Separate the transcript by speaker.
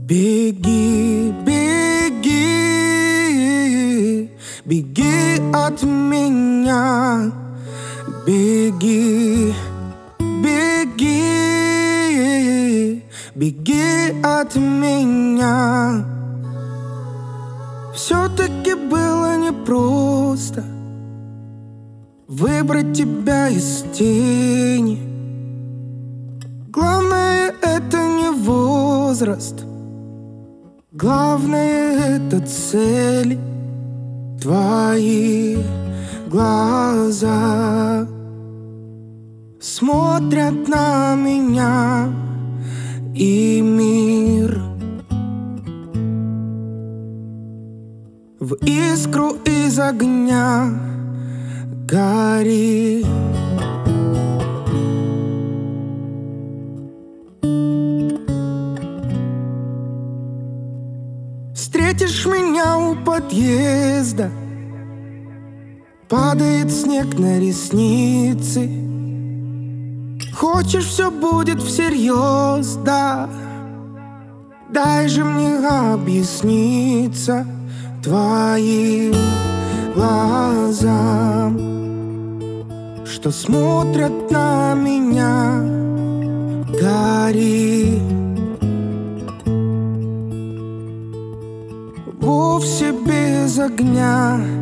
Speaker 1: Беги, беги, беги от меня. Беги, беги, беги от меня. Все-таки было непросто выбрать тебя из тени. Главное — это не возраст, главное — это цели. Твои глаза смотрят на меня и мир в искру из огня гори. Встретишь меня у подъезда, падает снег на ресницы. Хочешь, все будет всерьез, да? Дай же мне объясниться твоим глазам, что смотрят на меня, гори. Вовсе без огня